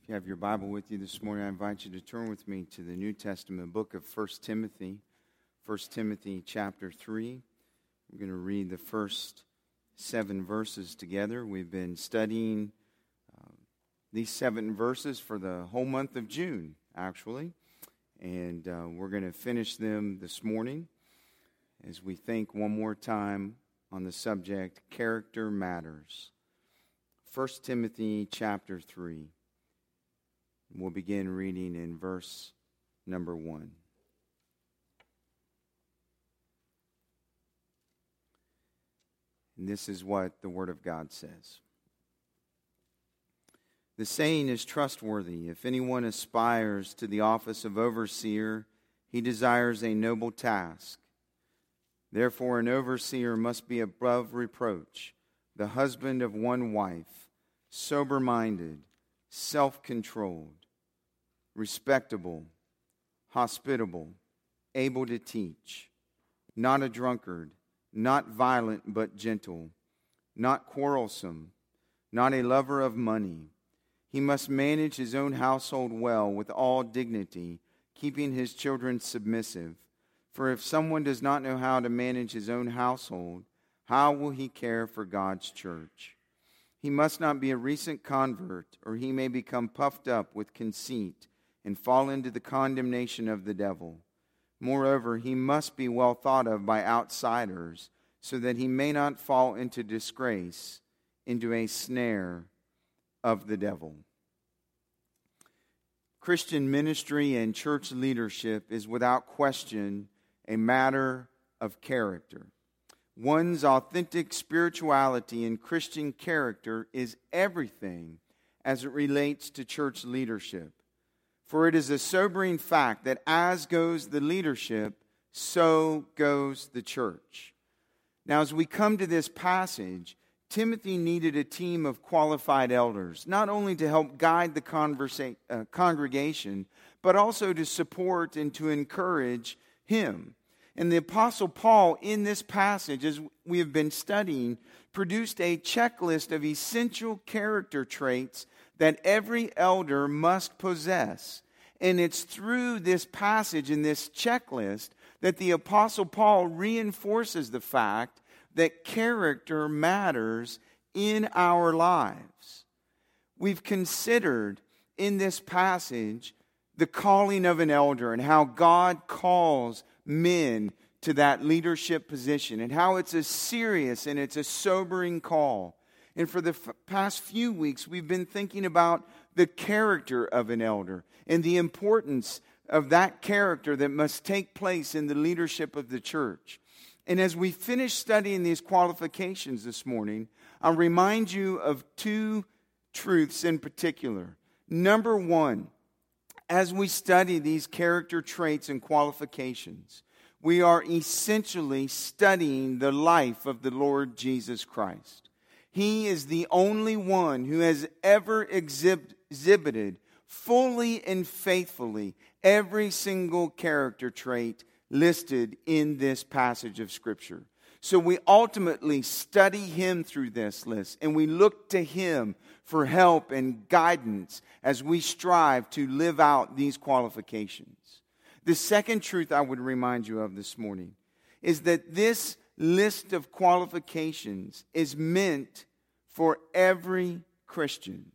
If you have your Bible with you this morning, I invite you to turn with me to the New Testament book of 1 Timothy. 1 Timothy chapter 3. We're going to read the first 7 verses together. We've been studying these 7 verses for the whole month of June, actually. And we're going to finish them this morning as we think one more time on the subject, Character Matters. 1 Timothy chapter 3. We'll begin reading in verse number 1. And this is what the Word of God says. The saying is trustworthy. If anyone aspires to the office of overseer, he desires a noble task. Therefore, an overseer must be above reproach, the husband of one wife, sober-minded, self-controlled, respectable, hospitable, able to teach, not a drunkard, not violent but gentle, not quarrelsome, not a lover of money. He must manage his own household well with all dignity, keeping his children submissive. For if someone does not know how to manage his own household, how will he care for God's church? He must not be a recent convert, or he may become puffed up with conceit and fall into the condemnation of the devil. Moreover, he must be well thought of by outsiders, so that he may not fall into disgrace, into a snare of the devil. Christian ministry and church leadership is without question a matter of character. One's authentic spirituality and Christian character is everything as it relates to church leadership. For it is a sobering fact that as goes the leadership, so goes the church. Now, as we come to this passage, Timothy needed a team of qualified elders, not only to help guide the congregation, but also to support and to encourage him. And the Apostle Paul, in this passage, as we have been studying, produced a checklist of essential character traits that every elder must possess. And it's through this passage and this checklist that the Apostle Paul reinforces the fact that character matters in our lives. We've considered in this passage the calling of an elder and how God calls men to that leadership position and how it's a serious and it's a sobering call. And for the past few weeks, we've been thinking about the character of an elder and the importance of that character that must take place in the leadership of the church. And as we finish studying these qualifications this morning, I'll remind you of 2 truths in particular. Number 1, as we study these character traits and qualifications, we are essentially studying the life of the Lord Jesus Christ. He is the only one who has ever exhibited fully and faithfully every single character trait listed in this passage of Scripture. So we ultimately study him through this list, and we look to him for help and guidance as we strive to live out these qualifications. The second truth I would remind you of this morning is that this list of qualifications is meant for every Christian.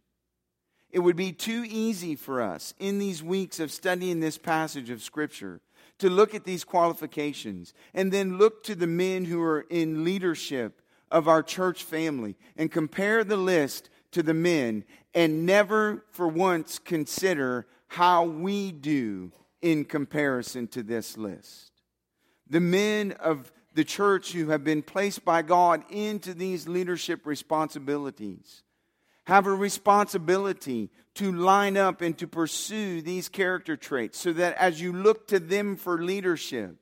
It would be too easy for us in these weeks of studying this passage of Scripture to look at these qualifications and then look to the men who are in leadership of our church family and compare the list to the men and never for once consider how we do in comparison to this list. The men of the church who have been placed by God into these leadership responsibilities have a responsibility to line up and to pursue these character traits so that as you look to them for leadership,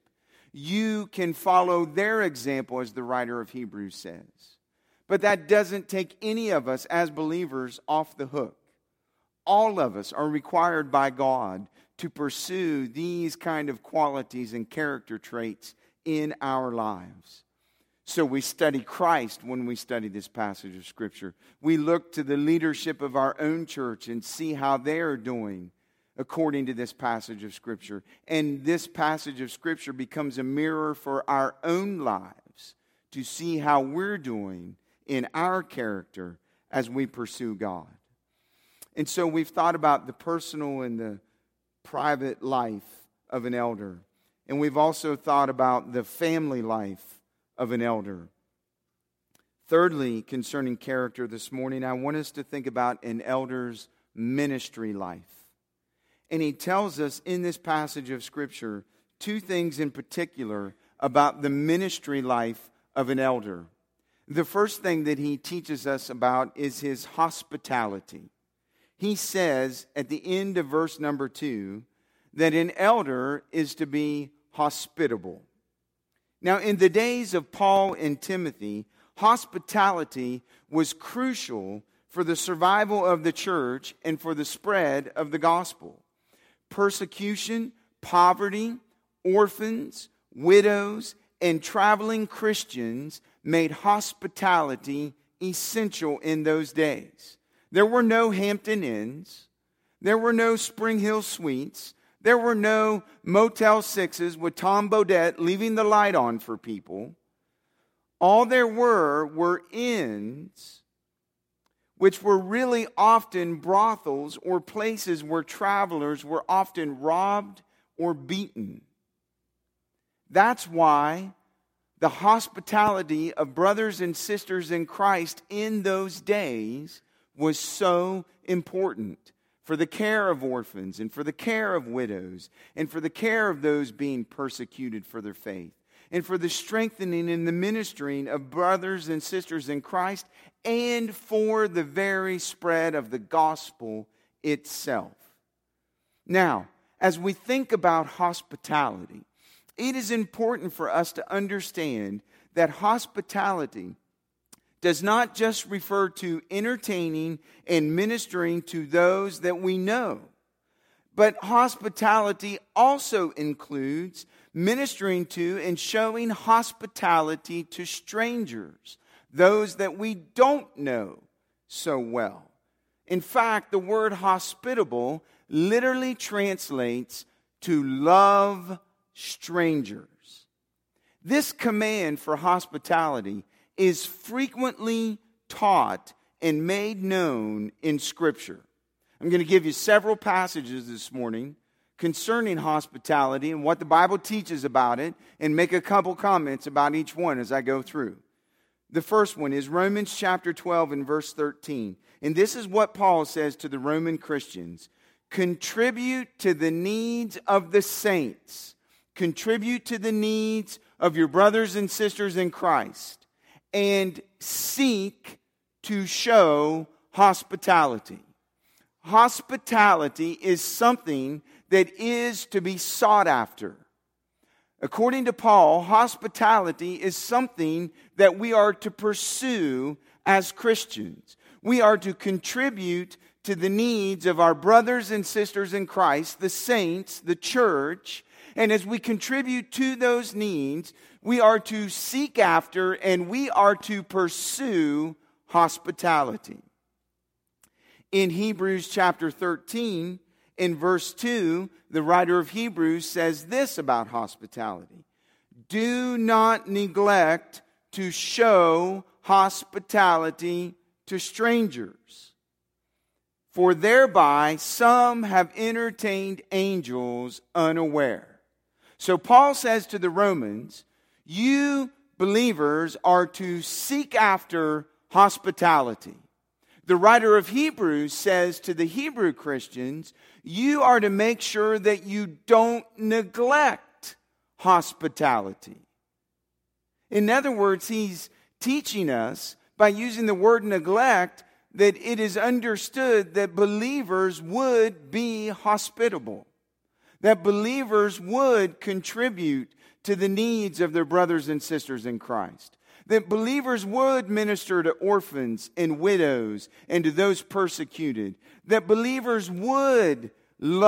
you can follow their example, as the writer of Hebrews says. But that doesn't take any of us as believers off the hook. All of us are required by God to pursue these kind of qualities and character traits in our lives. So we study Christ when we study this passage of Scripture. We look to the leadership of our own church and see how they are doing according to this passage of Scripture. And this passage of Scripture becomes a mirror for our own lives to see how we're doing in our character as we pursue God. And so we've thought about the personal and the private life of an elder. And we've also thought about the family life of an elder. Thirdly, concerning character this morning, I want us to think about an elder's ministry life. And he tells us in this passage of Scripture two things in particular about the ministry life of an elder. The first thing that he teaches us about is his hospitality. He says at the end of verse number 2 that an elder is to be hospitable. Now, in the days of Paul and Timothy, hospitality was crucial for the survival of the church and for the spread of the gospel. Persecution, poverty, orphans, widows, and traveling Christians made hospitality essential in those days. There were no Hampton Inns. There were no Spring Hill Suites. There were no Motel 6s with Tom Bodett leaving the light on for people. All there were inns, which were really often brothels or places where travelers were often robbed or beaten. That's why the hospitality of brothers and sisters in Christ in those days was so important for the care of orphans and for the care of widows and for the care of those being persecuted for their faith and for the strengthening and the ministering of brothers and sisters in Christ and for the very spread of the gospel itself. Now, as we think about hospitality, it is important for us to understand that hospitality does not just refer to entertaining and ministering to those that we know, but hospitality also includes ministering to and showing hospitality to strangers, those that we don't know so well. In fact, the word hospitable literally translates to love strangers. This command for hospitality is frequently taught and made known in Scripture. I'm going to give you several passages this morning concerning hospitality and what the Bible teaches about it, and make a couple comments about each one as I go through. The first one is Romans chapter 12 and verse 13. And this is what Paul says to the Roman Christians. Contribute to the needs of the saints. Contribute to the needs of your brothers and sisters in Christ. And seek to show hospitality. Hospitality is something that is to be sought after. According to Paul, hospitality is something that we are to pursue as Christians. We are to contribute to the needs of our brothers and sisters in Christ, the saints, the church. And as we contribute to those needs, we are to seek after and we are to pursue hospitality. In Hebrews chapter 13, in verse 2, the writer of Hebrews says this about hospitality. Do not neglect to show hospitality to strangers, for thereby some have entertained angels unaware. So Paul says to the Romans, you believers are to seek after hospitality. The writer of Hebrews says to the Hebrew Christians, you are to make sure that you don't neglect hospitality. In other words, he's teaching us by using the word neglect that it is understood that believers would be hospitable, that believers would contribute to the needs of their brothers and sisters in Christ, that believers would minister to orphans and widows and to those persecuted, that believers would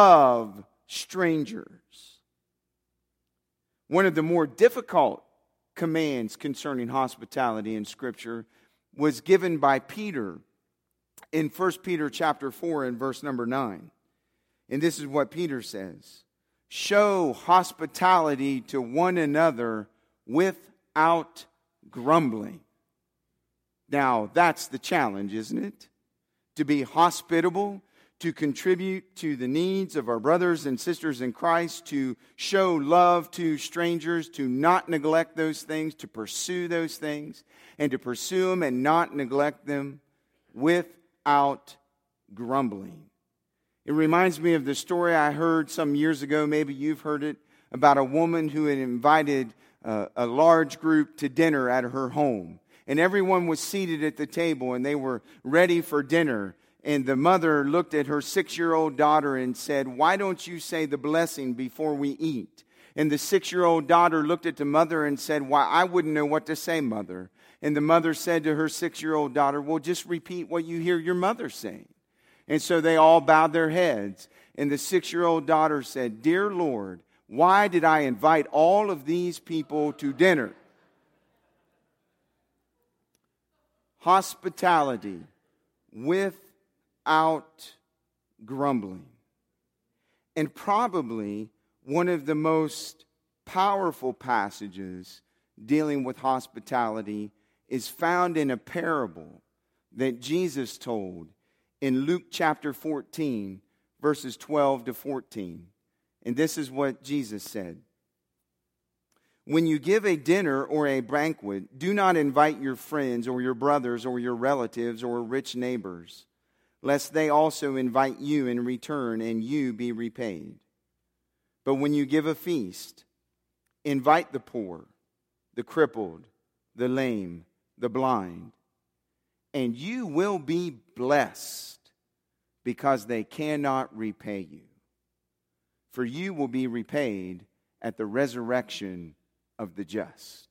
love strangers. One of the more difficult commands concerning hospitality in Scripture was given by Peter in 1 Peter chapter 4 and verse number 9. And this is what Peter says: show hospitality to one another without grumbling. Now, that's the challenge, isn't it? To be hospitable, to contribute to the needs of our brothers and sisters in Christ, to show love to strangers, to not neglect those things, to pursue those things, and to pursue them and not neglect them without grumbling. It reminds me of the story I heard some years ago, maybe you've heard it, about a woman who had invited a large group to dinner at her home. And everyone was seated at the table and they were ready for dinner. And the mother looked at her 6-year-old daughter and said, "Why don't you say the blessing before we eat?" And the 6-year-old daughter looked at the mother and said, "Why, I wouldn't know what to say, mother." And the mother said to her 6-year-old daughter, "Well, just repeat what you hear your mother saying." And so they all bowed their heads. And the 6-year-old daughter said, "Dear Lord, why did I invite all of these people to dinner?" Hospitality without grumbling. And probably one of the most powerful passages dealing with hospitality is found in a parable that Jesus told in Luke chapter 14, verses 12 to 14. And this is what Jesus said: when you give a dinner or a banquet, do not invite your friends or your brothers or your relatives or rich neighbors, lest they also invite you in return and you be repaid. But when you give a feast, invite the poor, the crippled, the lame, the blind, and you will be blessed, because they cannot repay you. For you will be repaid at the resurrection of the just.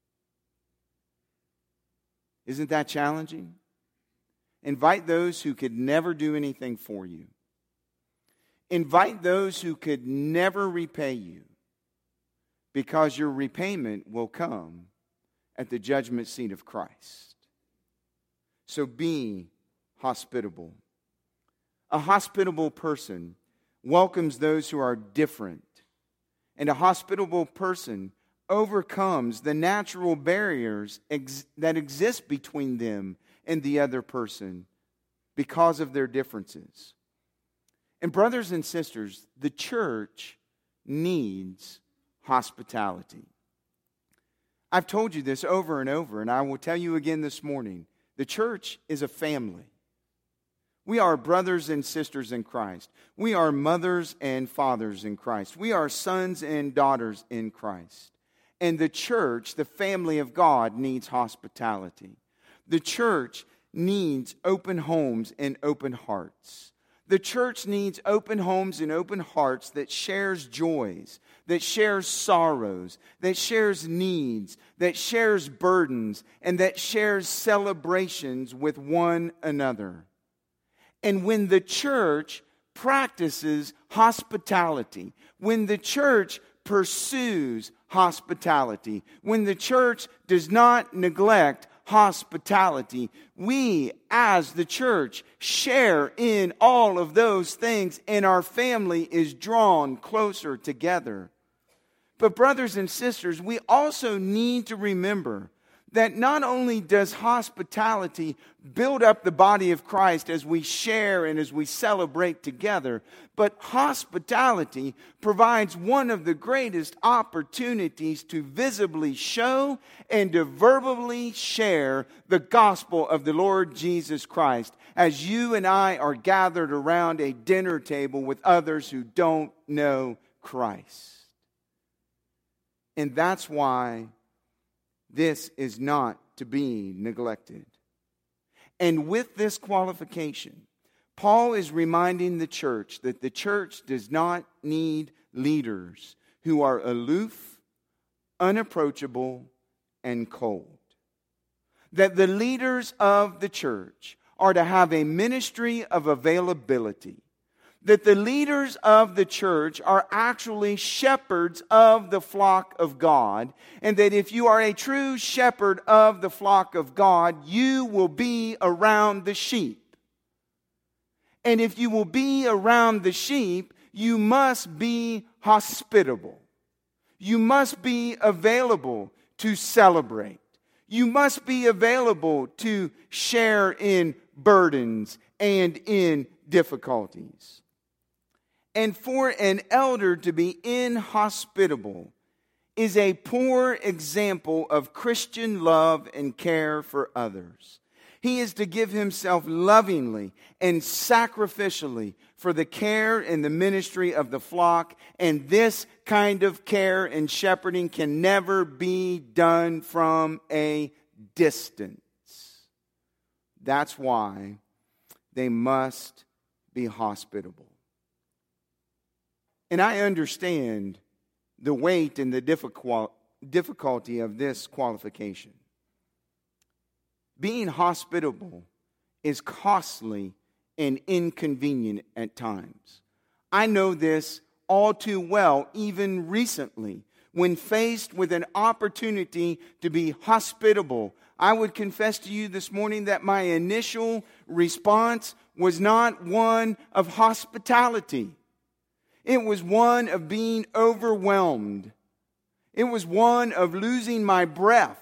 Isn't that challenging? Invite those who could never do anything for you. Invite those who could never repay you, because your repayment will come at the judgment seat of Christ. So be hospitable. A hospitable person welcomes those who are different, and a hospitable person overcomes the natural barriers that exist between them and the other person because of their differences. And brothers and sisters, the church needs hospitality. I've told you this over and over, and I will tell you again this morning. The church is a family. We are brothers and sisters in Christ. We are mothers and fathers in Christ. We are sons and daughters in Christ. And the church, the family of God, needs hospitality. The church needs open homes and open hearts. The church needs open homes and open hearts that shares joys, that shares sorrows, that shares needs, that shares burdens, and that shares celebrations with one another. And when the church practices hospitality, when the church pursues hospitality, when the church does not neglect hospitality, we as the church share in all of those things, and our family is drawn closer together. But brothers and sisters, we also need to remember that not only does hospitality build up the body of Christ as we share and as we celebrate together, but hospitality provides one of the greatest opportunities to visibly show and to verbally share the gospel of the Lord Jesus Christ as you and I are gathered around a dinner table with others who don't know Christ. And that's why this is not to be neglected. And with this qualification, Paul is reminding the church that the church does not need leaders who are aloof, unapproachable, and cold. That the leaders of the church are to have a ministry of availability. that the leaders of the church are actually shepherds of the flock of God, and that if you are a true shepherd of the flock of God, you will be around the sheep. And if you will be around the sheep, you must be hospitable. You must be available to celebrate. You must be available to share in burdens and in difficulties. And for an elder to be inhospitable is a poor example of Christian love and care for others. He is to give himself lovingly and sacrificially for the care and the ministry of the flock, and this kind of care and shepherding can never be done from a distance. That's why they must be hospitable. And I understand the weight and the difficulty of this qualification. Being hospitable is costly and inconvenient at times. I know this all too well, even recently, when faced with an opportunity to be hospitable. I would confess to you this morning that my initial response was not one of hospitality. It was one of being overwhelmed. It was one of losing my breath,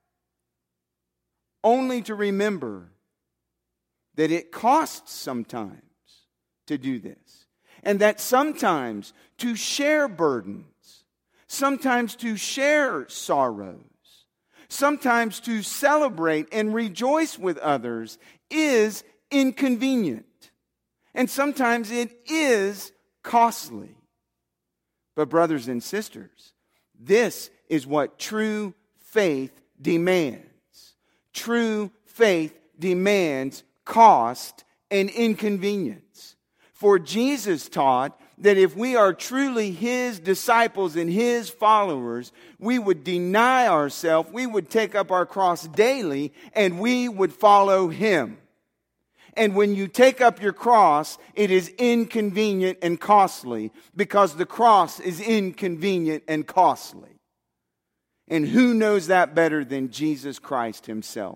only to remember that it costs sometimes to do this. And that sometimes to share burdens, sometimes to share sorrows, sometimes to celebrate and rejoice with others is inconvenient. And sometimes it is costly. But brothers and sisters, this is what true faith demands. True faith demands cost and inconvenience. For Jesus taught that if we are truly His disciples and His followers, we would deny ourselves, we would take up our cross daily, and we would follow Him. And when you take up your cross, it is inconvenient and costly, because the cross is inconvenient and costly. And who knows that better than Jesus Christ Himself?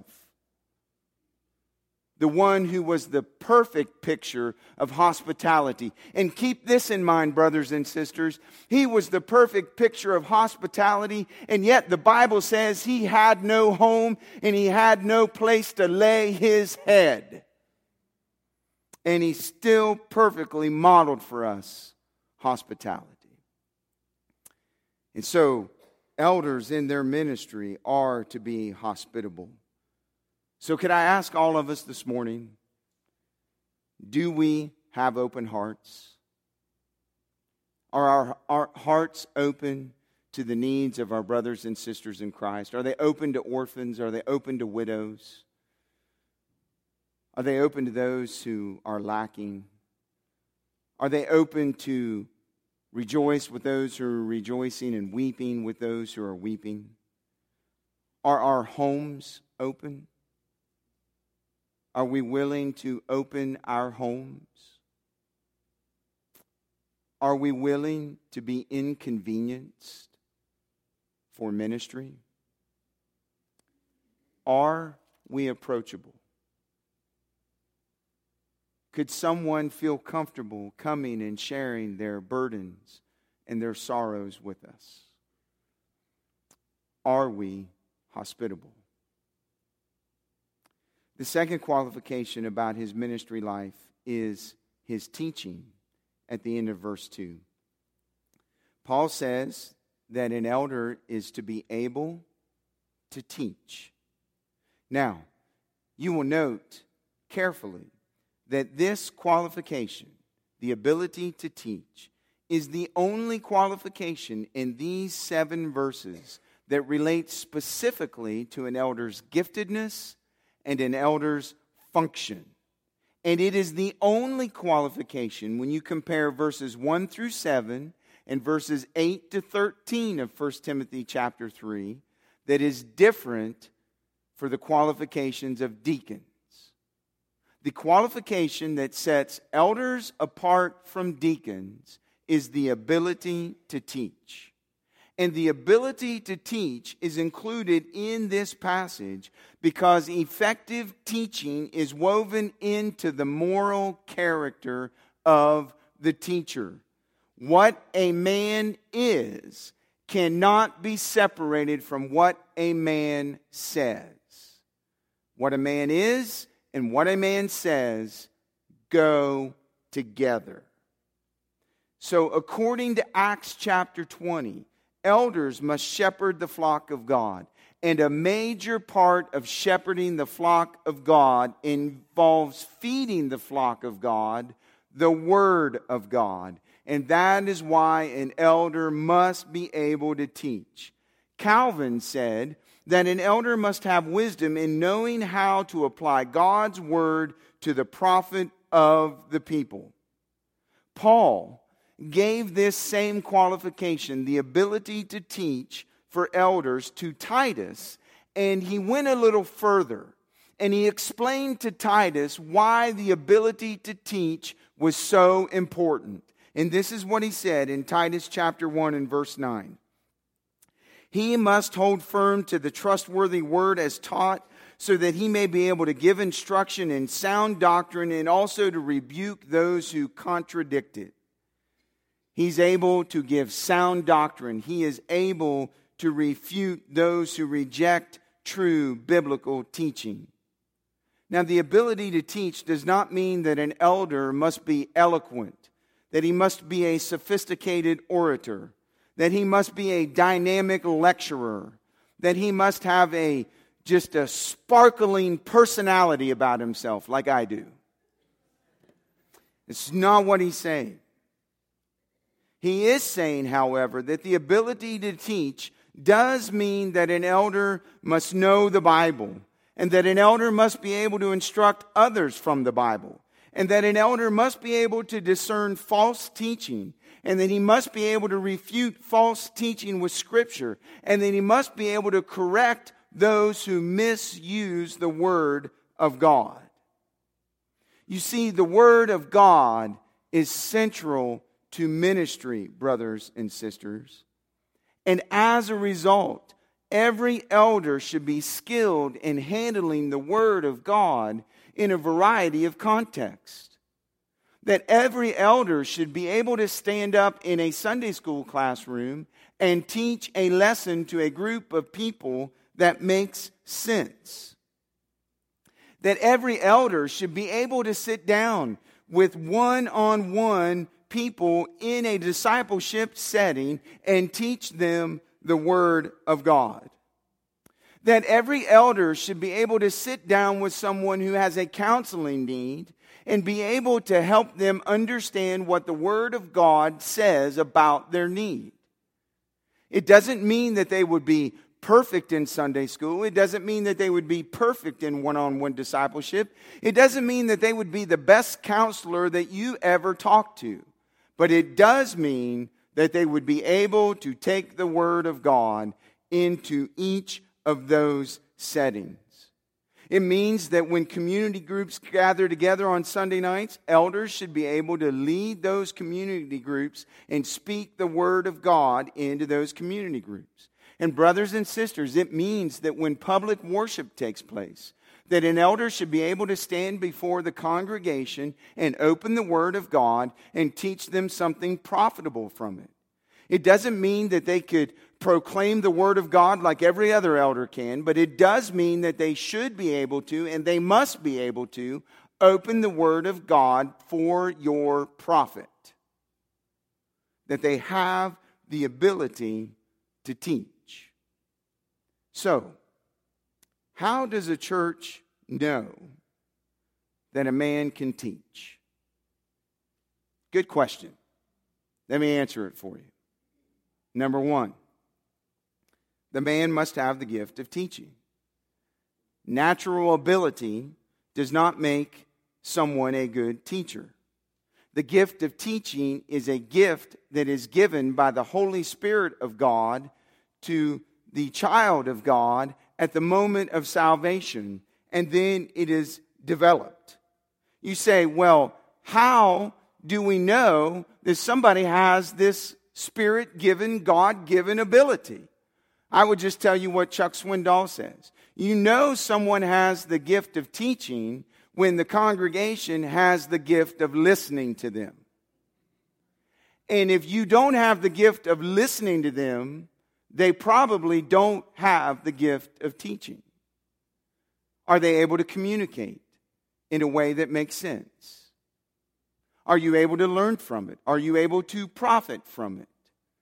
The one who was the perfect picture of hospitality. And keep this in mind, brothers and sisters. He was the perfect picture of hospitality, and yet the Bible says He had no home and He had no place to lay His head. And He still perfectly modeled for us hospitality. And so, elders in their ministry are to be hospitable. So could I ask all of us this morning, do we have open hearts? Are our hearts open to the needs of our brothers and sisters in Christ? Are they open to orphans? Are they open to widows? Are they open to those who are lacking? Are they open to rejoice with those who are rejoicing and weeping with those who are weeping? Are our homes open? Are we willing to open our homes? Are we willing to be inconvenienced for ministry? Are we approachable? Could someone feel comfortable coming and sharing their burdens and their sorrows with us? Are we hospitable? The second qualification about his ministry life is his teaching at the end of verse 2. Paul says that an elder is to be able to teach. Now, you will note carefully that this qualification, the ability to teach, is the only qualification in these 7 verses that relates specifically to an elder's giftedness and an elder's function. And it is the only qualification when you compare verses 1 through 7 and verses 8 to 13 of 1 Timothy chapter 3 that is different for the qualifications of deacons. the qualification that sets elders apart from deacons is the ability to teach. And the ability to teach is included in this passage because effective teaching is woven into the moral character of the teacher. What a man is cannot be separated from what a man says. What a man is and what a man says go together. So according to Acts chapter 20, elders must shepherd the flock of God. And a major part of shepherding the flock of God involves feeding the flock of God the Word of God. And that is why an elder must be able to teach. Calvin said that an elder must have wisdom in knowing how to apply God's Word to the profit of the people. Paul gave this same qualification, the ability to teach for elders, to Titus, and he went a little further. And he explained to Titus why the ability to teach was so important. And this is what he said in Titus chapter 1 and verse 9. He must hold firm to the trustworthy word as taught, so that he may be able to give instruction in sound doctrine and also to rebuke those who contradict it. He's able to give sound doctrine. He is able to refute those who reject true biblical teaching. Now, the ability to teach does not mean that an elder must be eloquent, that he must be a sophisticated orator, that he must be a dynamic lecturer, that he must have just a sparkling personality about himself like I do. It's not what he's saying. He is saying, however, that the ability to teach does mean that an elder must know the Bible, and that an elder must be able to instruct others from the Bible, and that an elder must be able to discern false teaching, and that he must be able to refute false teaching with Scripture, and that he must be able to correct those who misuse the Word of God. You see, the Word of God is central to ministry, brothers and sisters. And as a result, every elder should be skilled in handling the Word of God in a variety of contexts. That every elder should be able to stand up in a Sunday school classroom and teach a lesson to a group of people that makes sense. That every elder should be able to sit down with one-on-one people in a discipleship setting and teach them the Word of God. That every elder should be able to sit down with someone who has a counseling need and be able to help them understand what the Word of God says about their need. It doesn't mean that they would be perfect in Sunday school. It doesn't mean that they would be perfect in one-on-one discipleship. It doesn't mean that they would be the best counselor that you ever talked to. But it does mean that they would be able to take the Word of God into each of those settings. It means that when community groups gather together on Sunday nights, elders should be able to lead those community groups and speak the Word of God into those community groups. And brothers and sisters, it means that when public worship takes place, that an elder should be able to stand before the congregation and open the Word of God and teach them something profitable from it. It doesn't mean that they could proclaim the Word of God like every other elder can, but it does mean that they should be able to, and they must be able to, open the Word of God for your profit. That they have the ability to teach. So, how does a church know that a man can teach? Good question. Let me answer it for you. Number one, the man must have the gift of teaching. Natural ability does not make someone a good teacher. The gift of teaching is a gift that is given by the Holy Spirit of God to the child of God at the moment of salvation, and then it is developed. You say, well, how do we know that somebody has this Spirit-given, God-given ability? I would just tell you what Chuck Swindoll says. You know someone has the gift of teaching when the congregation has the gift of listening to them. And if you don't have the gift of listening to them, they probably don't have the gift of teaching. Are they able to communicate in a way that makes sense? Are you able to learn from it? Are you able to profit from it?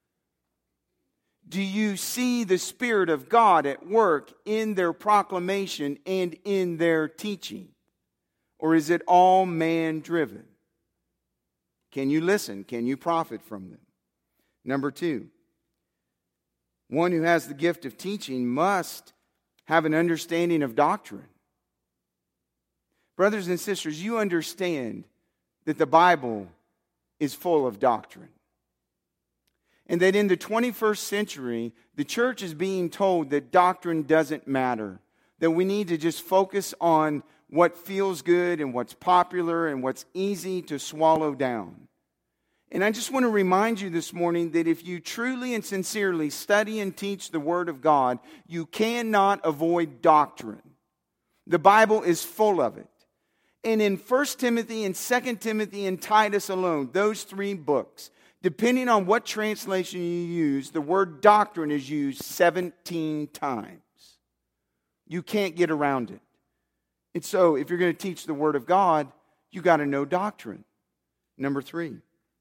Do you see the Spirit of God at work in their proclamation and in their teaching? Or is it all man-driven? Can you listen? Can you profit from them? Number 2, one who has the gift of teaching must have an understanding of doctrine. Brothers and sisters, you understand that the Bible is full of doctrine. And that in the 21st century, the church is being told that doctrine doesn't matter. That we need to just focus on what feels good and what's popular and what's easy to swallow down. And I just want to remind you this morning that if you truly and sincerely study and teach the Word of God, you cannot avoid doctrine. The Bible is full of it. And in 1 Timothy and 2 Timothy and Titus alone, those 3 books, depending on what translation you use, the word doctrine is used 17 times. You can't get around it. And so, if you're going to teach the Word of God, you got to know doctrine. Number 3,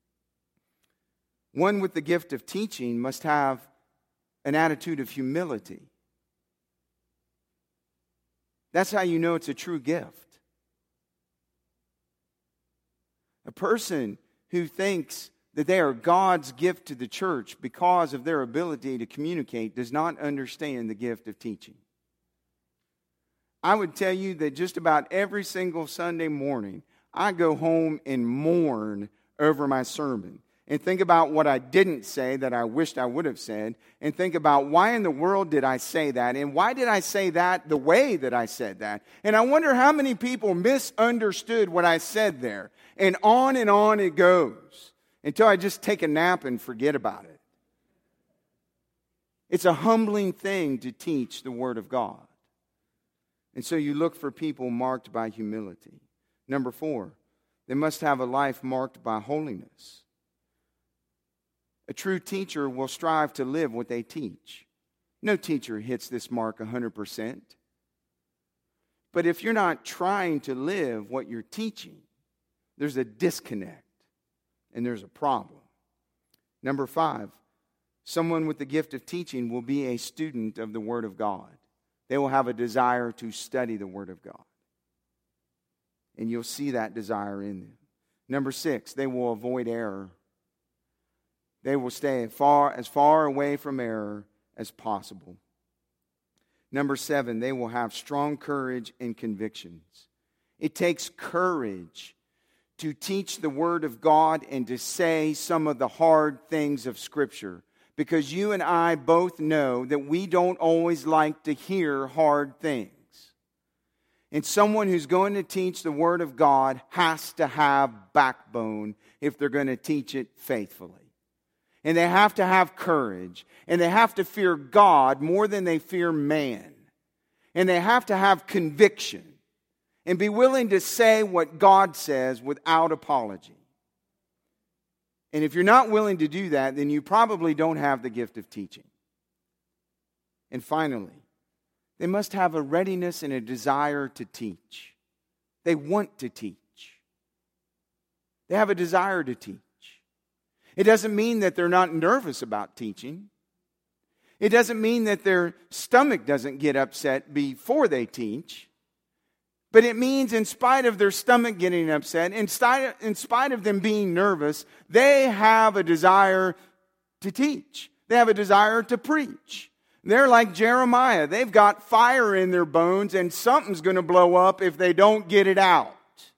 one with the gift of teaching must have an attitude of humility. That's how you know it's a true gift. A person who thinks that they are God's gift to the church because of their ability to communicate does not understand the gift of teaching. I would tell you that just about every single Sunday morning, I go home and mourn over my sermon and think about what I didn't say that I wished I would have said, and think about why in the world did I say that, and why did I say that the way that I said that. And I wonder how many people misunderstood what I said there. And on it goes until I just take a nap and forget about it. It's a humbling thing to teach the Word of God. And so you look for people marked by humility. Number 4, they must have a life marked by holiness. A true teacher will strive to live what they teach. No teacher hits this mark 100%. But if you're not trying to live what you're teaching, there's a disconnect and there's a problem. Number 5, someone with the gift of teaching will be a student of the Word of God. They will have a desire to study the Word of God. And you'll see that desire in them. Number 6, they will avoid error. They will stay as far away from error as possible. Number 7, they will have strong courage and convictions. It takes courage to teach the Word of God and to say some of the hard things of Scripture. Because you and I both know that we don't always like to hear hard things. And someone who's going to teach the Word of God has to have backbone if they're going to teach it faithfully. And they have to have courage. And they have to fear God more than they fear man. And they have to have conviction. And be willing to say what God says without apology. And if you're not willing to do that, then you probably don't have the gift of teaching. And finally, they must have a readiness and a desire to teach. They want to teach. They have a desire to teach. It doesn't mean that they're not nervous about teaching. It doesn't mean that their stomach doesn't get upset before they teach. But it means in spite of their stomach getting upset, in spite of them being nervous, they have a desire to teach. They have a desire to preach. They're like Jeremiah. They've got fire in their bones and something's going to blow up if they don't get it out.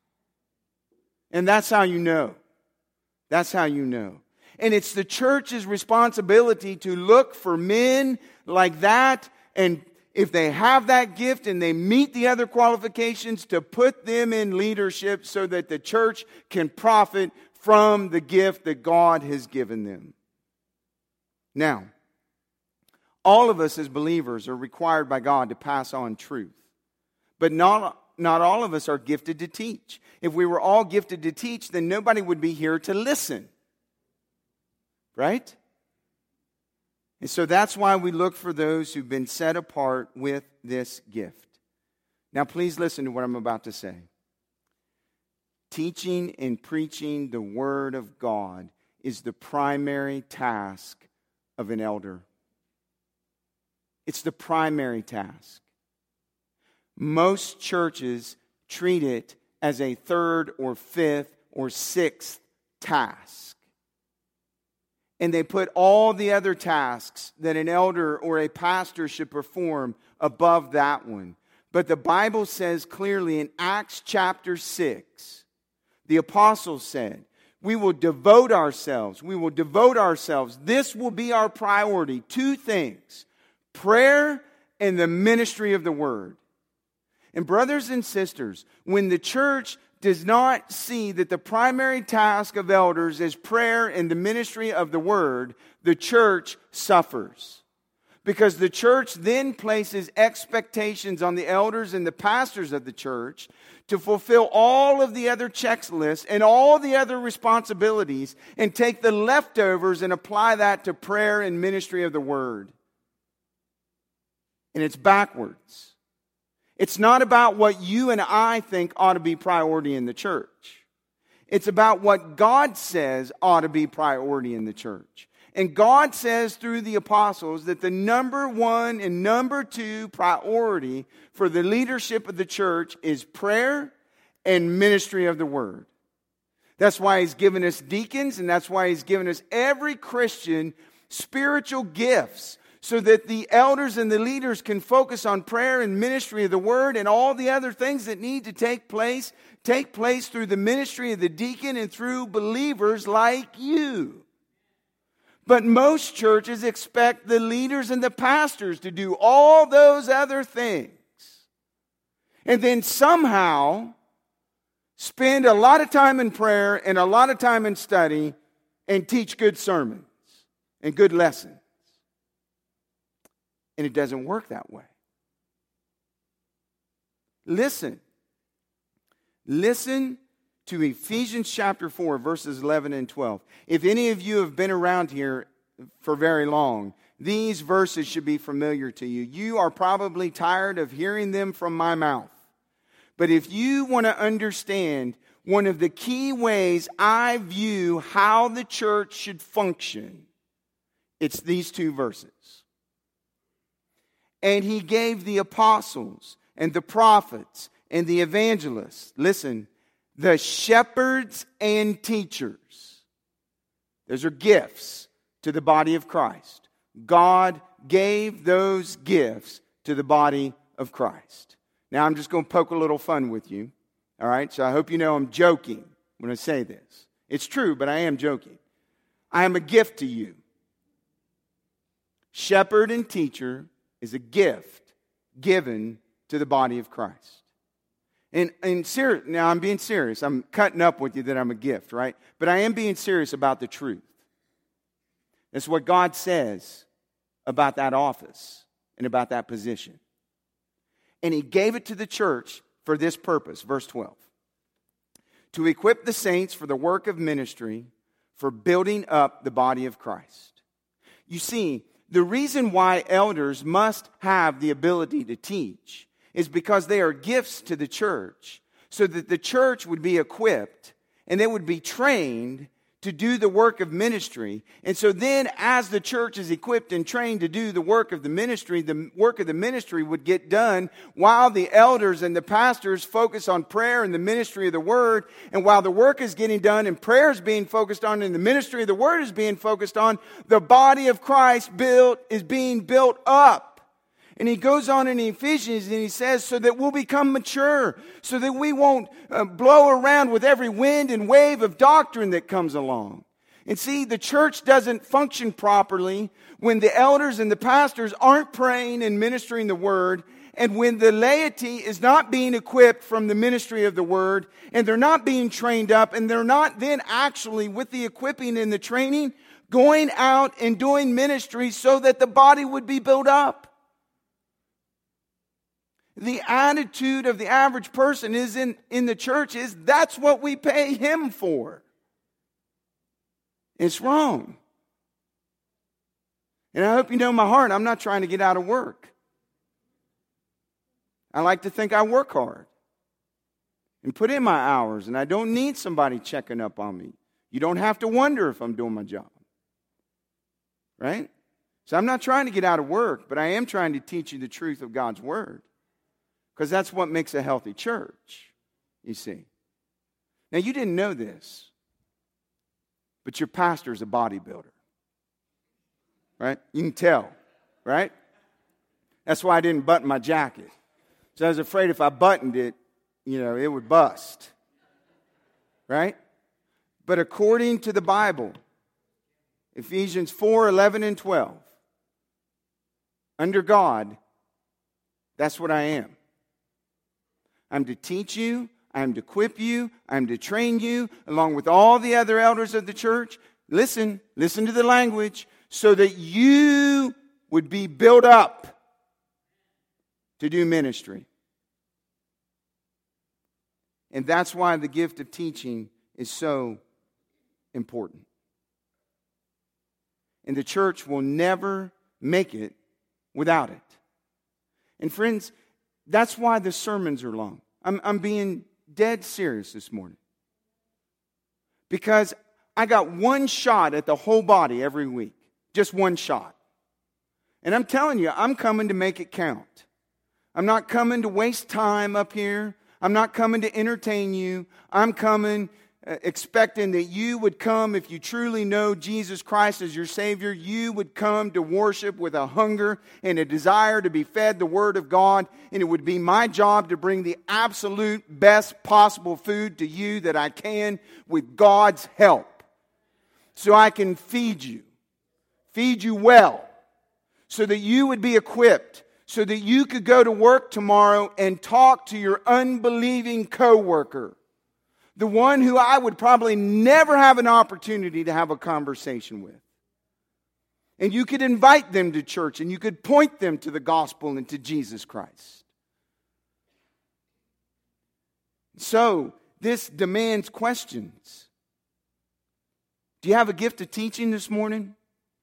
And that's how you know. That's how you know. And it's the church's responsibility to look for men like that and if they have that gift and they meet the other qualifications, to put them in leadership so that the church can profit from the gift that God has given them. Now, all of us as believers are required by God to pass on truth. But not all of us are gifted to teach. If we were all gifted to teach, then nobody would be here to listen. Right? And so that's why we look for those who've been set apart with this gift. Now please listen to what I'm about to say. Teaching and preaching the Word of God is the primary task of an elder. It's the primary task. Most churches treat it as a third or fifth or sixth task. And they put all the other tasks that an elder or a pastor should perform above that one. But the Bible says clearly in Acts chapter 6, the apostles said, we will devote ourselves. This will be our priority. Two things: prayer and the ministry of the Word. And brothers and sisters, when the church does not see that the primary task of elders is prayer and the ministry of the Word, the church suffers. Because the church then places expectations on the elders and the pastors of the church to fulfill all of the other checklists and all the other responsibilities, and take the leftovers and apply that to prayer and ministry of the Word. And it's backwards. It's not about what you and I think ought to be priority in the church. It's about what God says ought to be priority in the church. And God says through the apostles that the number one and number two priority for the leadership of the church is prayer and ministry of the Word. That's why He's given us deacons, and that's why He's given us every Christian spiritual gifts, so that the elders and the leaders can focus on prayer and ministry of the Word, and all the other things that need to take place through the ministry of the deacon and through believers like you. But most churches expect the leaders and the pastors to do all those other things, and then somehow spend a lot of time in prayer and a lot of time in study and teach good sermons and good lessons. And it doesn't work that way. Listen to Ephesians chapter 4, verses 11 and 12. If any of you have been around here for very long, these verses should be familiar to you. You are probably tired of hearing them from my mouth. But if you want to understand one of the key ways I view how the church should function, it's these two verses. And He gave the apostles and the prophets and the evangelists, listen, the shepherds and teachers. Those are gifts to the body of Christ. God gave those gifts to the body of Christ. Now I'm just going to poke a little fun with you. All right, so I hope you know I'm joking when I say this. It's true, but I am joking. I am a gift to you. Shepherd and teacher is a gift given to the body of Christ. And now I'm being serious. I'm cutting up with you that I'm a gift, right? But I am being serious about the truth. That's what God says about that office and about that position. And He gave it to the church for this purpose, verse 12. To equip the saints for the work of ministry, for building up the body of Christ. You see, the reason why elders must have the ability to teach is because they are gifts to the church, so that the church would be equipped and they would be trained to do the work of ministry. And so then as the church is equipped and trained to do the work of the ministry would get done while the elders and the pastors focus on prayer and the ministry of the Word. And while the work is getting done and prayer is being focused on and the ministry of the Word is being focused on, the body of Christ is being built up. And he goes on in Ephesians and he says, so that we'll become mature, so that we won't blow around with every wind and wave of doctrine that comes along. And see, the church doesn't function properly when the elders and the pastors aren't praying and ministering the word, and when the laity is not being equipped from the ministry of the word, and they're not being trained up, and they're not then actually, with the equipping and the training, going out and doing ministry so that the body would be built up. The attitude of the average person is in the church is that's what we pay him for. It's wrong. And I hope you know my heart. I'm not trying to get out of work. I like to think I work hard and put in my hours, and I don't need somebody checking up on me. You don't have to wonder if I'm doing my job. Right? So I'm not trying to get out of work, but I am trying to teach you the truth of God's word. Because that's what makes a healthy church, you see. Now, you didn't know this, but your pastor is a bodybuilder. Right? You can tell, right? That's why I didn't button my jacket. So I was afraid if I buttoned it, it would bust. Right? But according to the Bible, Ephesians 4:11 and 12, under God, that's what I am. I'm to teach you, I'm to equip you, I'm to train you, along with all the other elders of the church. Listen to the language, so that you would be built up to do ministry. And that's why the gift of teaching is so important. And the church will never make it without it. And friends, that's why the sermons are long. I'm being dead serious this morning. Because I got one shot at the whole body every week. Just one shot. And I'm telling you, I'm coming to make it count. I'm not coming to waste time up here. I'm not coming to entertain you. I'm coming expecting that you would come, if you truly know Jesus Christ as your Savior, you would come to worship with a hunger and a desire to be fed the Word of God. And it would be my job to bring the absolute best possible food to you that I can with God's help. So I can feed you well, so that you would be equipped, so that you could go to work tomorrow and talk to your unbelieving coworker, the one who I would probably never have an opportunity to have a conversation with. And you could invite them to church, and you could point them to the gospel and to Jesus Christ. So, this demands questions. Do you have a gift of teaching this morning?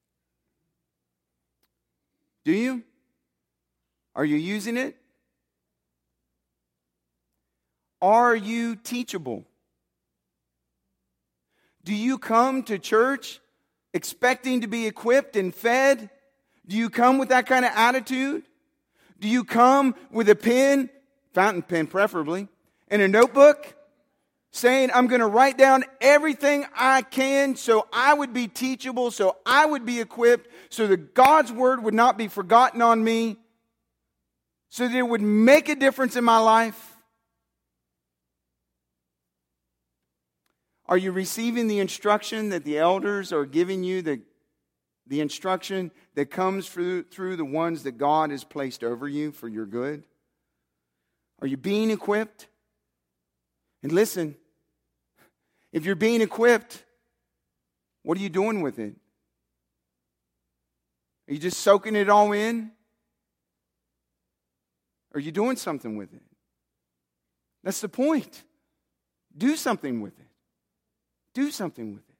Do you? Are you using it? Are you teachable? Do you come to church expecting to be equipped and fed? Do you come with that kind of attitude? Do you come with a pen, fountain pen preferably, and a notebook, saying, I'm going to write down everything I can so I would be teachable, so I would be equipped, so that God's word would not be forgotten on me, so that it would make a difference in my life? Are you receiving the instruction that the elders are giving you, the instruction that comes through the ones that God has placed over you for your good? Are you being equipped? And listen, if you're being equipped, what are you doing with it? Are you just soaking it all in? Or are you doing something with it? That's the point. Do something with it. Do something with it.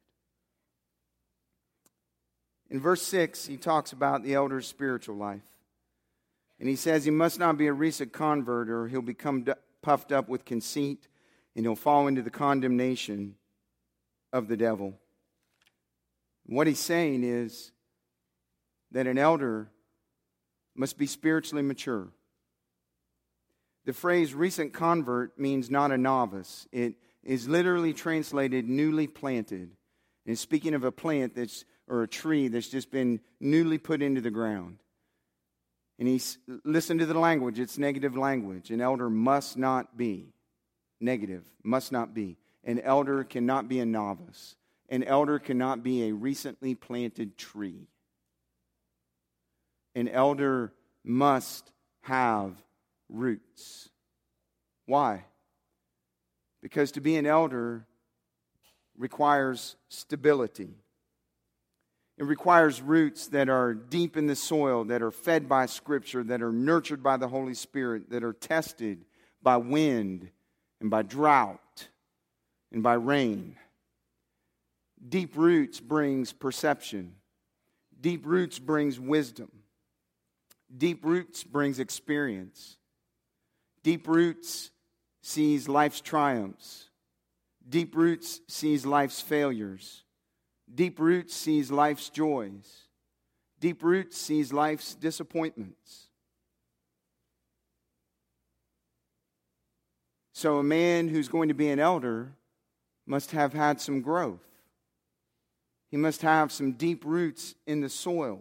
In verse 6, he talks about the elder's spiritual life. And he says he must not be a recent convert, or he'll become puffed up with conceit, and he'll fall into the condemnation of the devil. What he's saying is that an elder must be spiritually mature. The phrase recent convert means not a novice. It is literally translated newly planted. And speaking of a plant or a tree that's just been newly put into the ground. And listen to the language, it's negative language. An elder must not be negative, must not be. An elder cannot be a novice. an elder cannot be a recently planted tree. An elder must have roots. Why? Because to be an elder requires stability. It requires roots that are deep in the soil, that are fed by Scripture, that are nurtured by the Holy Spirit, that are tested by wind and by drought and by rain. Deep roots brings perception. Deep roots brings wisdom. Deep roots brings experience. Deep roots sees life's triumphs. Deep roots sees life's failures. Deep roots sees life's joys. Deep roots sees life's disappointments. So a man who's going to be an elder must have had some growth. He must have some deep roots in the soil.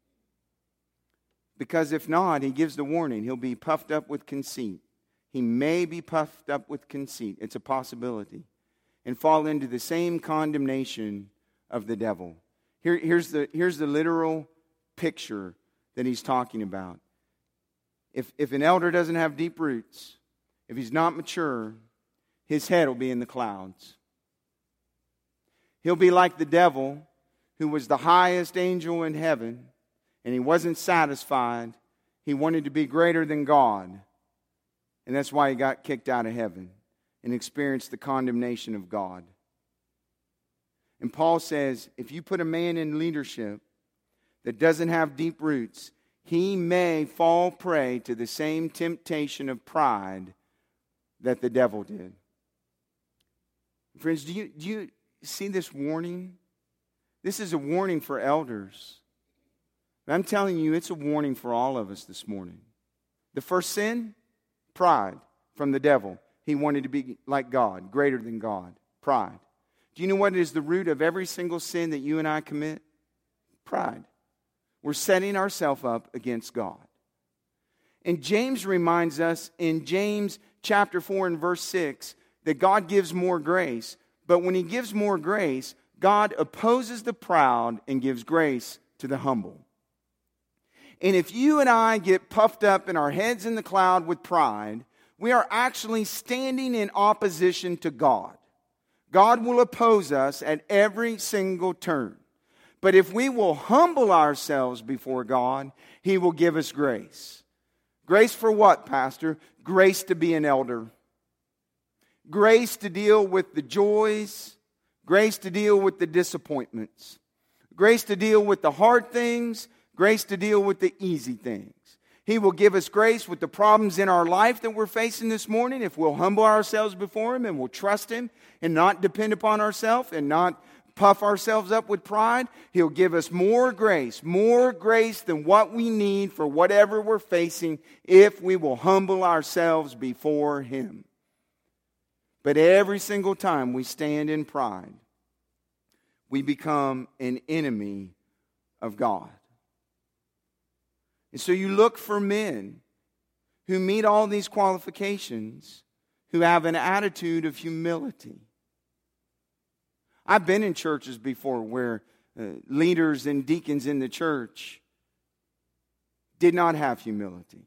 Because if not, he gives the warning, he'll be puffed up with conceit. He may be puffed up with conceit. It's a possibility. And fall into the same condemnation of the devil. Here's the literal picture that he's talking about. If an elder doesn't have deep roots, if he's not mature, his head will be in the clouds. He'll be like the devil, who was the highest angel in heaven, and he wasn't satisfied. He wanted to be greater than God. And that's why he got kicked out of heaven and experienced the condemnation of God. And Paul says, if you put a man in leadership that doesn't have deep roots, he may fall prey to the same temptation of pride that the devil did. Friends, do you see this warning? This is a warning for elders. I'm telling you, it's a warning for all of us this morning. The first sin, pride from the devil. He wanted to be like God, greater than God. Pride. Do you know what is the root of every single sin that you and I commit? Pride. We're setting ourselves up against God. And James reminds us in James chapter 4 and verse 6 that God gives more grace. But when He gives more grace, God opposes the proud and gives grace to the humble. And if you and I get puffed up in our heads in the cloud with pride, we are actually standing in opposition to God. God will oppose us at every single turn. But if we will humble ourselves before God, He will give us grace. Grace for what, Pastor? Grace to be an elder. Grace to deal with the joys. Grace to deal with the disappointments. Grace to deal with the hard things. Grace to deal with the easy things. He will give us grace with the problems in our life that we're facing this morning if we'll humble ourselves before Him and we'll trust Him and not depend upon ourselves and not puff ourselves up with pride. He'll give us more grace than what we need for whatever we're facing if we will humble ourselves before Him. But every single time we stand in pride, we become an enemy of God. And so you look for men who meet all these qualifications, who have an attitude of humility. I've been in churches before where leaders and deacons in the church did not have humility.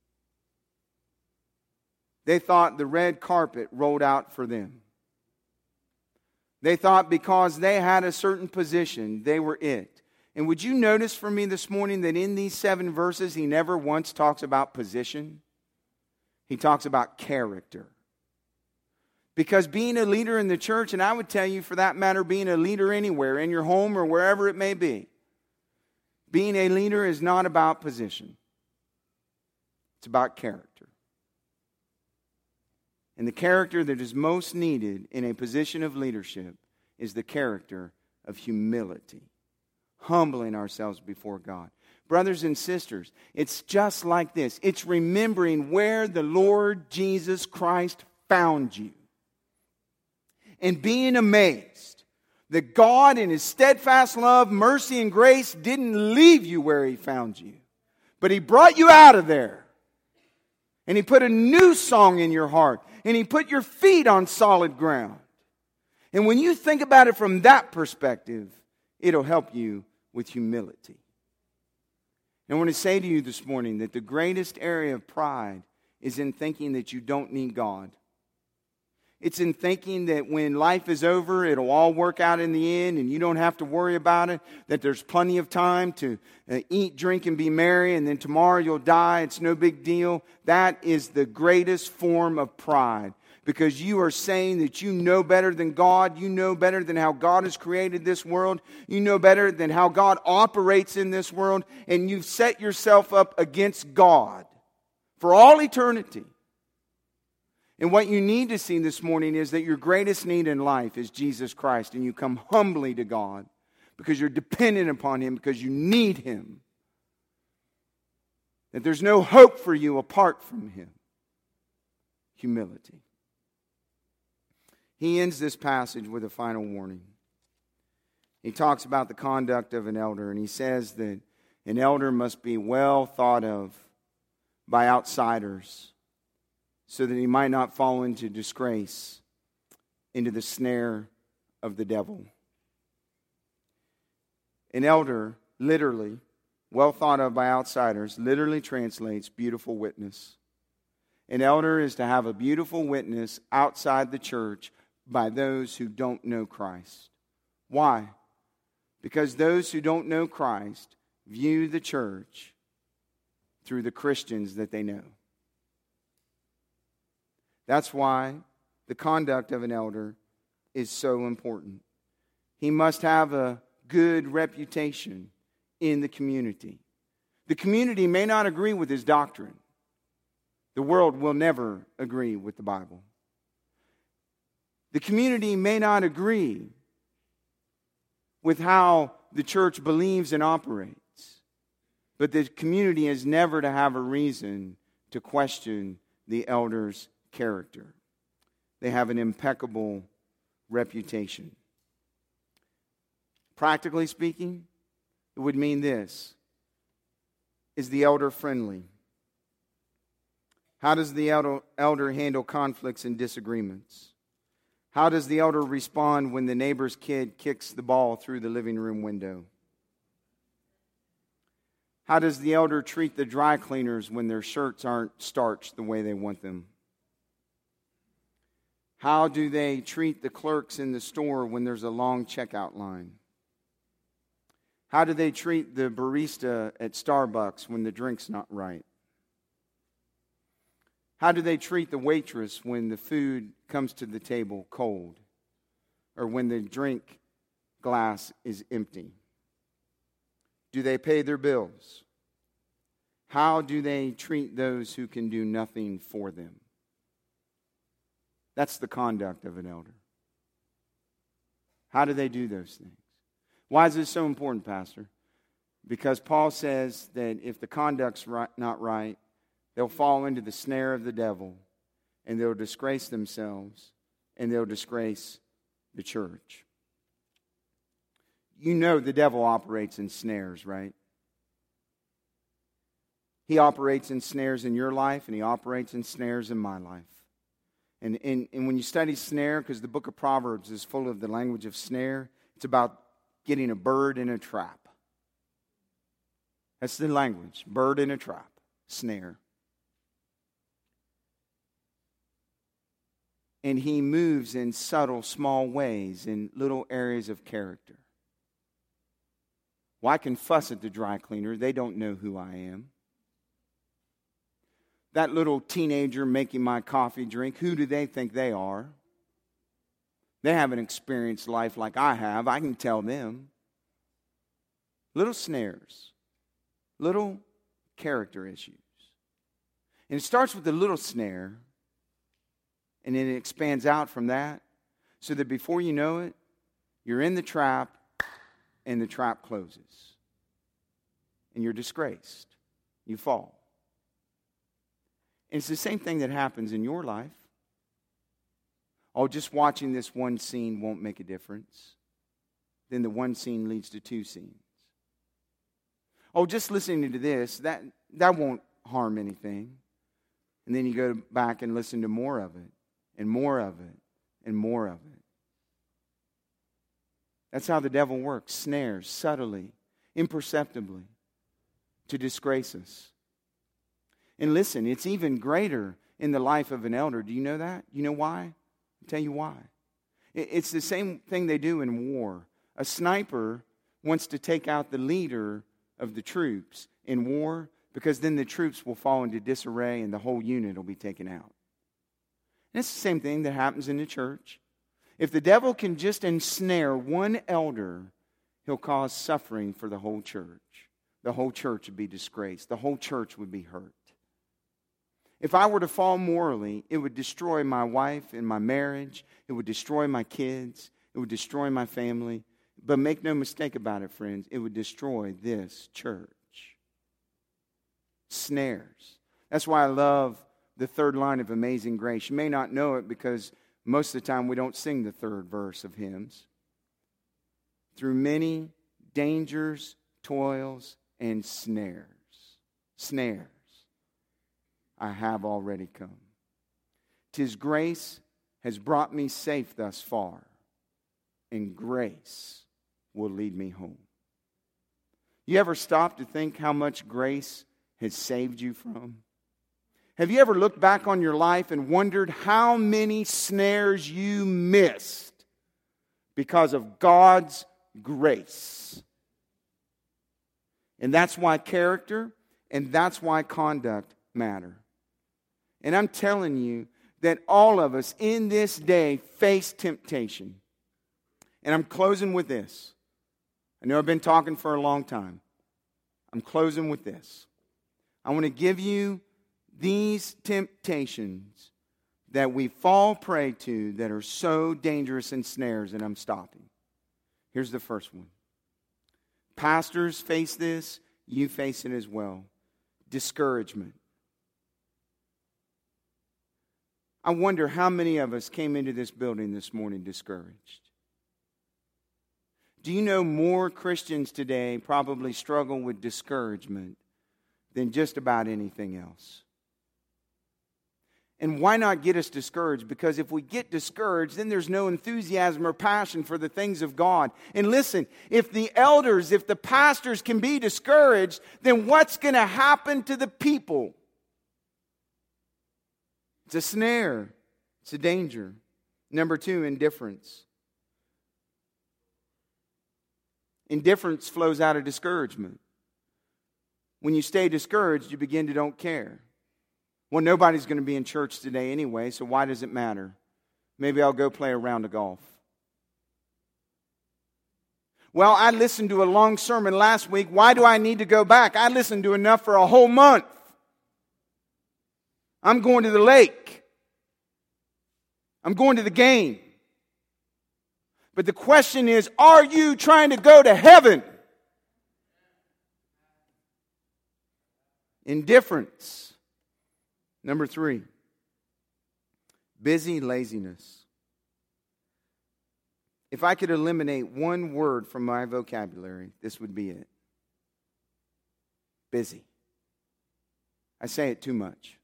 They thought the red carpet rolled out for them. They thought because they had a certain position, they were it. And would you notice for me this morning that in these 7 verses, he never once talks about position. He talks about character. Because being a leader in the church, and I would tell you for that matter, being a leader anywhere, in your home or wherever it may be, being a leader is not about position. It's about character. And the character that is most needed in a position of leadership is the character of humility. Humbling ourselves before God. Brothers and sisters, it's just like this. It's remembering where the Lord Jesus Christ found you. And being amazed that God in His steadfast love, mercy, and grace didn't leave you where He found you. But He brought you out of there. And He put a new song in your heart. And He put your feet on solid ground. And when you think about it from that perspective, it'll help you with humility. And I want to say to you this morning that the greatest area of pride is in thinking that you don't need God. It's in thinking that when life is over, it'll all work out in the end and you don't have to worry about it, that there's plenty of time to eat, drink, and be merry, and then tomorrow you'll die. It's no big deal. That is the greatest form of pride, because you are saying that you know better than God. You know better than how God has created this world. You know better than how God operates in this world, and you've set yourself up against God for all eternity. And what you need to see this morning is that your greatest need in life is Jesus Christ. And you come humbly to God because you're dependent upon Him, because you need Him. That there's no hope for you apart from Him. Humility. He ends this passage with a final warning. He talks about the conduct of an elder, and he says that an elder must be well thought of by outsiders, so that he might not fall into disgrace, into the snare of the devil. An elder, literally, well thought of by outsiders, literally translates beautiful witness. An elder is to have a beautiful witness outside the church by those who don't know Christ. Why? Because those who don't know Christ view the church through the Christians that they know. That's why the conduct of an elder is so important. He must have a good reputation in the community. The community may not agree with his doctrine. The world will never agree with the Bible. The community may not agree with how the church believes and operates. But the community is never to have a reason to question the elder's character. They have an impeccable reputation. Practically speaking, it would mean this. Is the elder friendly? How does the elder handle conflicts and disagreements? How does the elder respond when the neighbor's kid kicks the ball through the living room window? How does the elder treat the dry cleaners when their shirts aren't starched the way they want them? How do they treat the clerks in the store when there's a long checkout line? How do they treat the barista at Starbucks when the drink's not right? How do they treat the waitress when the food comes to the table cold, or when the drink glass is empty? Do they pay their bills? How do they treat those who can do nothing for them? That's the conduct of an elder. How do they do those things? Why is this so important, Pastor? Because Paul says that if the conduct's not right, they'll fall into the snare of the devil, and they'll disgrace themselves, and they'll disgrace the church. You know the devil operates in snares, right? He operates in snares in your life, and he operates in snares in my life. And when you study snare, because the book of Proverbs is full of the language of snare, it's about getting a bird in a trap. That's the language. Bird in a trap. Snare. And he moves in subtle, small ways, in little areas of character. Well, I can fuss at the dry cleaner. They don't know who I am. That little teenager making my coffee drink, who do they think they are? They haven't experienced life like I have. I can tell them. Little snares. Little character issues. And it starts with a little snare, and then it expands out from that, so that before you know it, you're in the trap, and the trap closes. And you're disgraced. You fall. And it's the same thing that happens in your life. Oh, just watching this one scene won't make a difference. Then the one scene leads to two scenes. Oh, just listening to this, that won't harm anything. And then you go back and listen to more of it, and more of it, and more of it. That's how the devil works. Snares, subtly, imperceptibly, to disgrace us. And listen, it's even greater in the life of an elder. Do you know that? You know why? I'll tell you why. It's the same thing they do in war. A sniper wants to take out the leader of the troops in war, because then the troops will fall into disarray and the whole unit will be taken out. And it's the same thing that happens in the church. If the devil can just ensnare one elder, he'll cause suffering for the whole church. The whole church would be disgraced. The whole church would be hurt. If I were to fall morally, it would destroy my wife and my marriage. It would destroy my kids. It would destroy my family. But make no mistake about it, friends, it would destroy this church. Snares. That's why I love the third line of Amazing Grace. You may not know it because most of the time we don't sing the third verse of hymns. Through many dangers, toils, and snares. Snares. I have already come. 'Tis grace has brought me safe thus far, and grace will lead me home. You ever stop to think how much grace has saved you from? Have you ever looked back on your life and wondered how many snares you missed because of God's grace? And that's why character and that's why conduct matter. And I'm telling you that all of us in this day face temptation. And I'm closing with this. I know I've been talking for a long time. I'm closing with this. I want to give you these temptations that we fall prey to that are so dangerous and snares, and I'm stopping. Here's the first one. Pastors face this. You face it as well. Discouragement. I wonder how many of us came into this building this morning discouraged. Do you know more Christians today probably struggle with discouragement than just about anything else? And why not get us discouraged? Because if we get discouraged, then there's no enthusiasm or passion for the things of God. And listen, if the elders, if the pastors can be discouraged, then what's going to happen to the people? It's a snare. It's a danger. Number 2, indifference. Indifference flows out of discouragement. When you stay discouraged, you begin to don't care. Well, nobody's going to be in church today anyway, so why does it matter? Maybe I'll go play a round of golf. Well, I listened to a long sermon last week. Why do I need to go back? I listened to enough for a whole month. I'm going to the lake. I'm going to the game. But the question is, are you trying to go to heaven? Indifference. Number 3, busy laziness. If I could eliminate one word from my vocabulary, this would be it. Busy. I say it too much.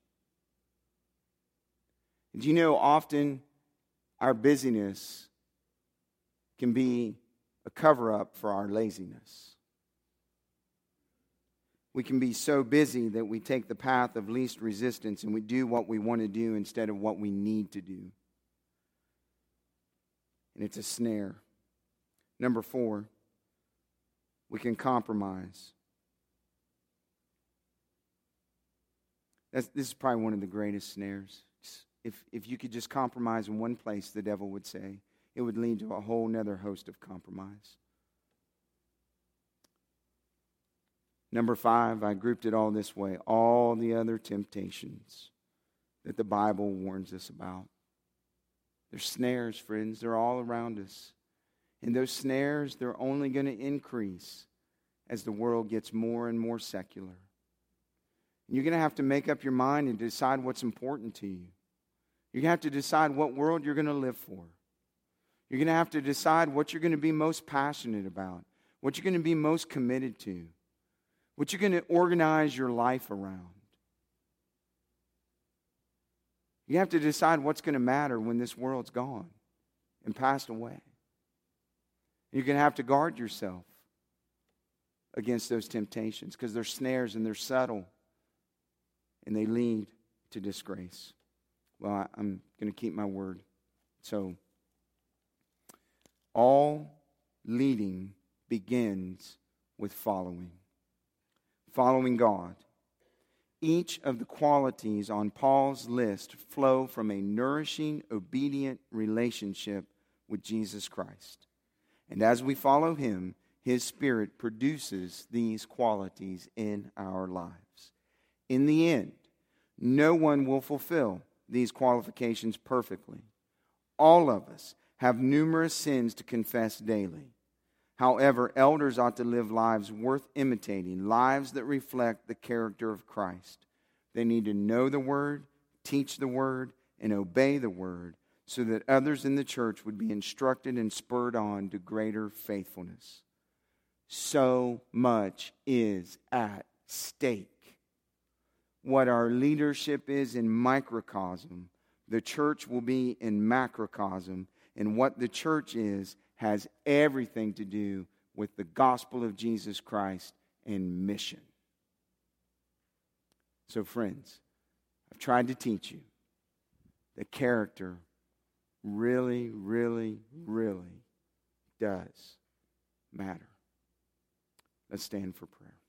Do you know often our busyness can be a cover-up for our laziness? We can be so busy that we take the path of least resistance and we do what we want to do instead of what we need to do. And it's a snare. Number 4, we can compromise. This is probably one of the greatest snares. If you could just compromise in one place, the devil would say, it would lead to a whole nother host of compromise. Number 5, I grouped it all this way. All the other temptations that the Bible warns us about. They're snares, friends. They're all around us. And those snares, they're only going to increase as the world gets more and more secular. And you're going to have to make up your mind and decide what's important to you. You're going to have to decide what world you're going to live for. You're going to have to decide what you're going to be most passionate about, what you're going to be most committed to, what you're going to organize your life around. You have to decide what's going to matter when this world's gone and passed away. You're going to have to guard yourself against those temptations because they're snares and they're subtle and they lead to disgrace. Well, I'm going to keep my word. So, all leading begins with following. Following God. Each of the qualities on Paul's list flow from a nourishing, obedient relationship with Jesus Christ. And as we follow Him, His Spirit produces these qualities in our lives. In the end, no one will fulfill these qualifications perfectly. All of us have numerous sins to confess daily. However, elders ought to live lives worth imitating, lives that reflect the character of Christ. They need to know the Word, teach the Word, and obey the Word so that others in the church would be instructed and spurred on to greater faithfulness. So much is at stake. What our leadership is in microcosm, the church will be in macrocosm, and what the church is has everything to do with the gospel of Jesus Christ and mission. So friends, I've tried to teach you that character really, really, really does matter. Let's stand for prayer.